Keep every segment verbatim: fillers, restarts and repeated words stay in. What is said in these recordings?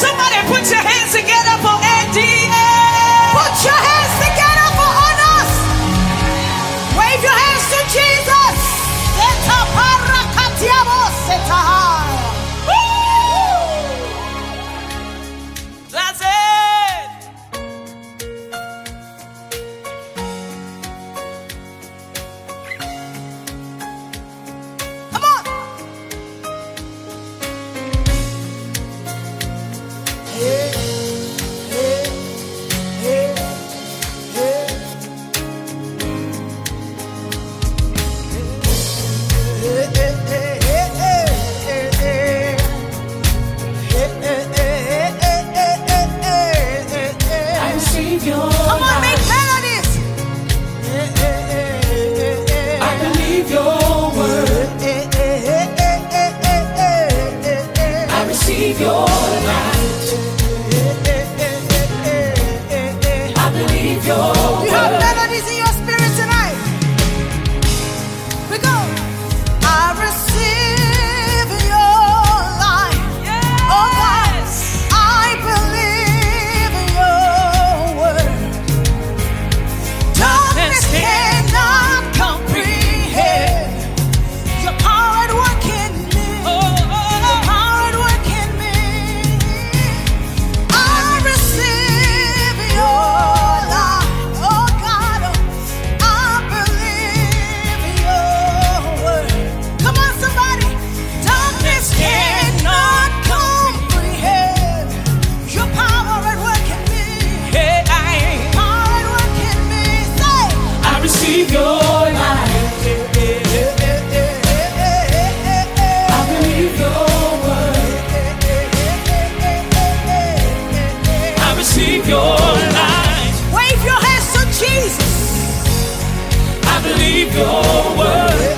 Somebody put your hands together for Eddie. Put your hands together for us. Wave your hands to Jesus. Zeta parakatiamo setahaya. That's it. Come on. Hey, hey, hey, hey. Hey, hey, hey, hey, hey, hey, hey. I receive your Come on, make melodies. I believe your word. I receive your light. I believe your You have word. melodies in your spirit tonight. We go. I receive your light. Oh God, I believe your word. Darkness cannot comprehend your power at work in me. Your power at work in me. I receive your light. Oh God, I believe your word. Come on, somebody. Darkness cannot comprehend your power at work in me. Hey, I, Power at work in me. Say. I receive your light. I believe your word. I receive your light. Wave your hands to Jesus. I believe your word.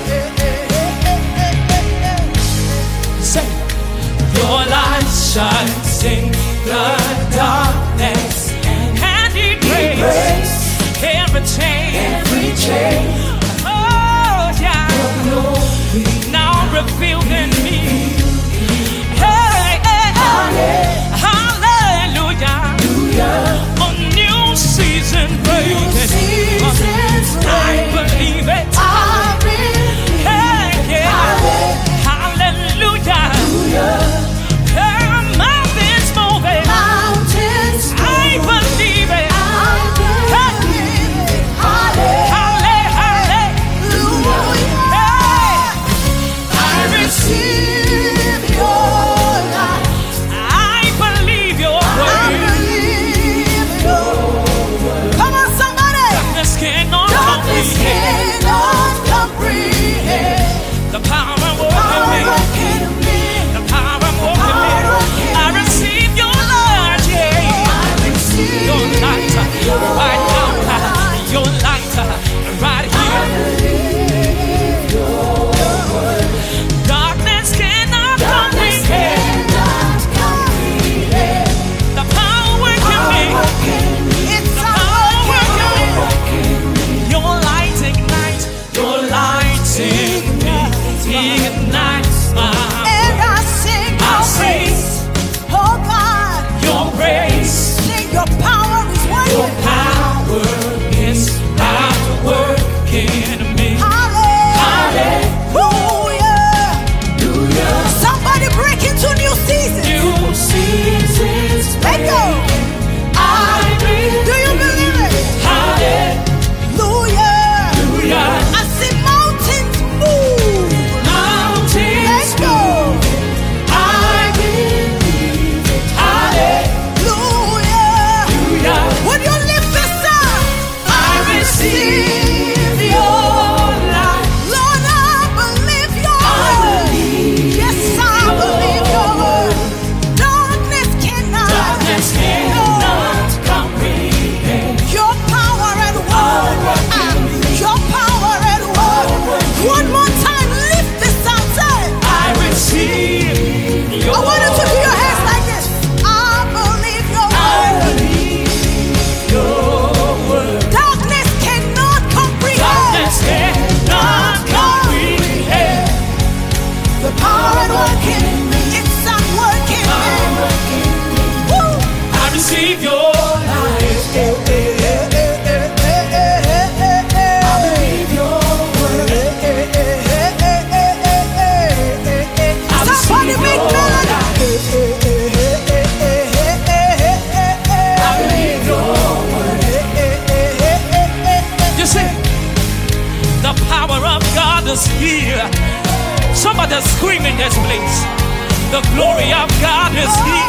Say, your light shines in the darkness, and it breaks every chain. Every chain. Oh yeah. Now revealed in me. Hey, hey, hey. Hallelujah. A new season breaking. I believe it. Hey, yeah. Hallelujah. Hey, mountains moving. I believe it. Hey. Halle- hallelujah. Hey. I receive your light. I believe your word. Come on, somebody. Darkness cannot Darkness comprehend cannot comprehend the power working power me. working in me. The power working me. I receive your light, yeah. I receive Your light your right now. light. Your light right here. Darkness cannot Darkness comprehend cannot comprehend the power working power me. working in me. It's The a power working working in me. me. Your light ignites. Your light in me ignites my And I sing I your sing praise. Oh God, your grace. sing your power is Your working. power is at work in me. Hallelujah. Somebody break into new season. New seasons. Let go. I believe. Do you believe it? Hallelujah. Hallelujah. I see mountains move. Mountains. Let go. I believe it. Hallelujah. Would you lift the sound? I receive your light. Lord, I believe your I word. believe Yes, I believe your word. Darkness cannot. Darkness cannot comprehend. Your power at work. Ah, your power at work. One more time, lift this sound. Say, I receive your I want you to do your hands like this. I believe your I word. believe your word. Darkness cannot comprehend Darkness cannot comprehend the power at work in me. It's at work in me. receive your light. I believe your word. I Somebody receive make your melody. light. I believe your word. You see, the power of God is here. Somebody scream in this place. The glory of God is here.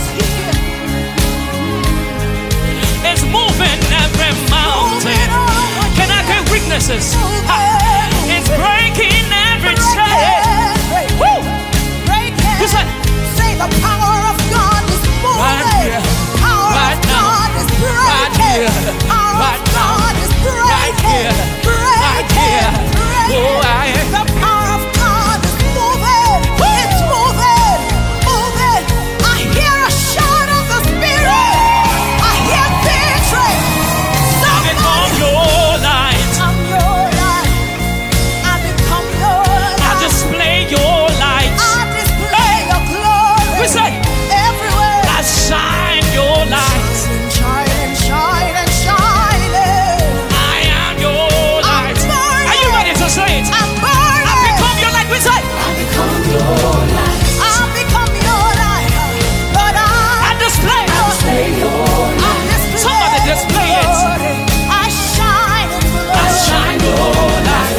It's moving every mountain. Can I get witnesses? Ha. It's breaking every chain. Woo! You say, Say the power of God is moving. Right here. Power Right of now. God is breaking. Right here. Power Right of God now. is breaking. Right here. Breaking. Right here. Breaking. Oh, I am. The power of God is moving. It's moving. Moving. I hear a shout of the Spirit. I hear victory. I become your light. I'm your light. I become your light. I display your light. I display your glory. We say, everywhere. I shine your light. Shining, shining, shining. I am your light. burning. Are you ready to say it? I'm burning. I become your light. We say, I become your light. I become your light. Lord, I, I display. I display your light. I display Somebody display it. glory. I shine in glory. I shine your light.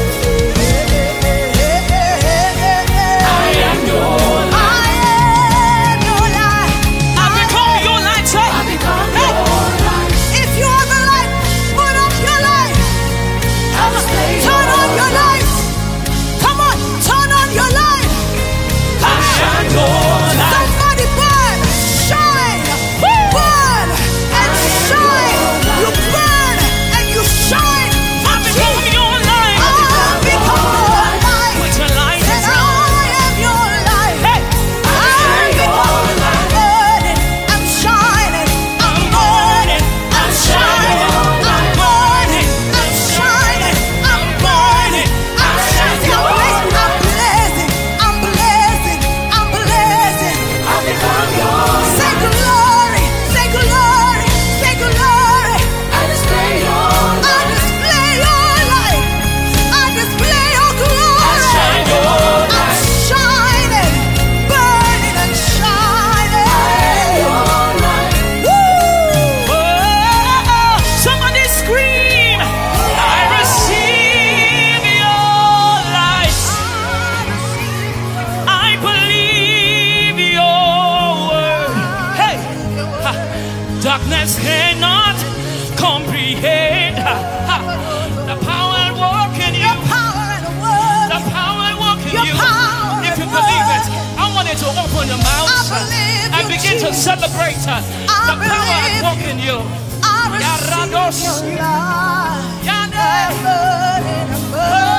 I am your light. I am your light. I become your light. Say, I become your light. If you are the light, put up your light. Turn on your light. Come on, turn on your light. I shine your light. Somebody burn, shine, burn and shine. You burn and you shine. I become your light. I become your light. Put your light And on. I am your light. Hey, I become burning. I'm shining. I'm burning. I'm shining. I'm burning. I'm shining. I'm burning. I'm shining. I'm blazing. I'm blazing. I'm blazing. I become yours. Say glory. Say glory. Say glory. I display your light. I display your light. I display your glory. I shine your light. I'm shining, burning and shining. Woo! Oh, somebody scream. I receive your light. I believe your word. Hey, ha. Darkness cannot comprehend ha. Ha. The power at work in you. Your power and the word. The power at work in Your you. power If you and believe it, word. I want you to open your mouth I believe and you, begin to Jesus. celebrate uh, the power at believe work in you. I receive Yarados. your light. Yande. I'm burning, I'm burning.